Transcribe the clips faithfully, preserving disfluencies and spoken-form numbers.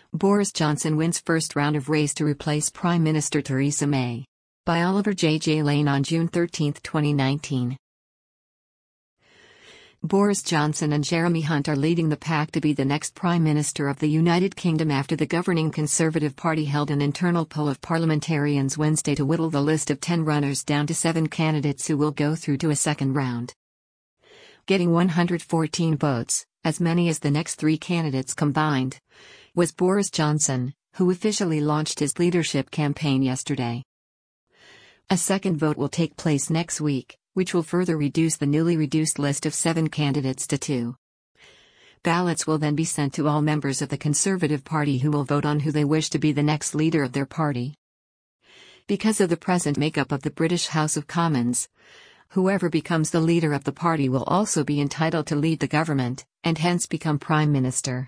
Boris Johnson wins first round of race to replace Prime Minister Theresa May. By Oliver J. J. Lane on June thirteenth, twenty nineteen. Boris Johnson and Jeremy Hunt are leading the pack to be the next Prime Minister of the United Kingdom after the governing Conservative Party held an internal poll of parliamentarians Wednesday to whittle the list of ten runners down to seven candidates who will go through to a second round. Getting one hundred fourteen votes, as many as the next three candidates combined, was Boris Johnson, who officially launched his leadership campaign yesterday. A second vote will take place next week, which will further reduce the newly reduced list of seven candidates to two. Ballots will then be sent to all members of the Conservative Party who will vote on who they wish to be the next leader of their party. Because of the present makeup of the British House of Commons, whoever becomes the leader of the party will also be entitled to lead the government, and hence become Prime Minister.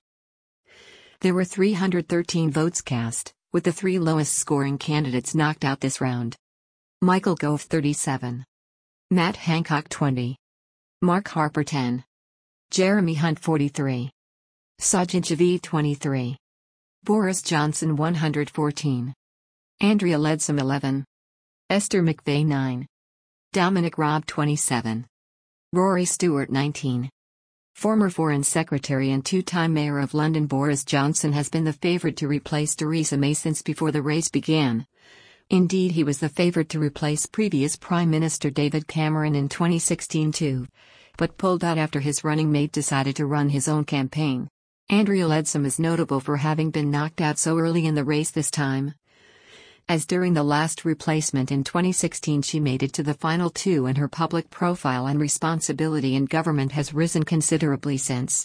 There were three hundred thirteen votes cast, with the three lowest scoring candidates knocked out this round. Michael Gove thirty-seven. Matt Hancock twenty. Mark Harper ten. Jeremy Hunt forty-three. Sajid Javid twenty-three. Boris Johnson one hundred fourteen. Andrea Leadsom eleven. Esther McVey nine. Dominic Raab twenty-seven. Rory Stewart nineteen. Former Foreign Secretary and two-time Mayor of London Boris Johnson has been the favourite to replace Theresa May since before the race began. Indeed, he was the favourite to replace previous Prime Minister David Cameron in twenty sixteen too, but pulled out after his running mate decided to run his own campaign. Andrea Leadsom is notable for having been knocked out so early in the race this time, as during the last replacement in twenty sixteen she made it to the final two and her public profile and responsibility in government has risen considerably since.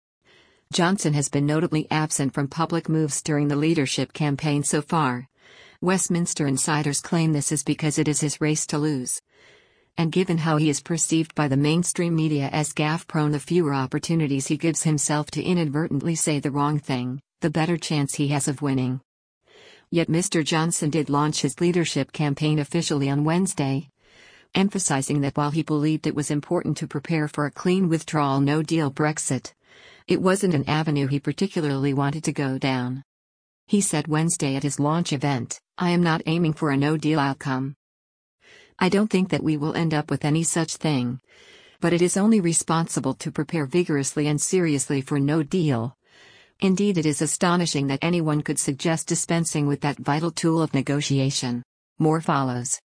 Johnson has been notably absent from public moves during the leadership campaign so far. Westminster insiders claim this is because it is his race to lose. And given how he is perceived by the mainstream media as gaffe-prone, the fewer opportunities he gives himself to inadvertently say the wrong thing, the better chance he has of winning. Yet Mister Johnson did launch his leadership campaign officially on Wednesday, emphasizing that while he believed it was important to prepare for a clean withdrawal no-deal Brexit, it wasn't an avenue he particularly wanted to go down. He said Wednesday at his launch event, "I am not aiming for a no-deal outcome. I don't think that we will end up with any such thing, but it is only responsible to prepare vigorously and seriously for no deal. Indeed, it is astonishing that anyone could suggest dispensing with that vital tool of negotiation." More follows.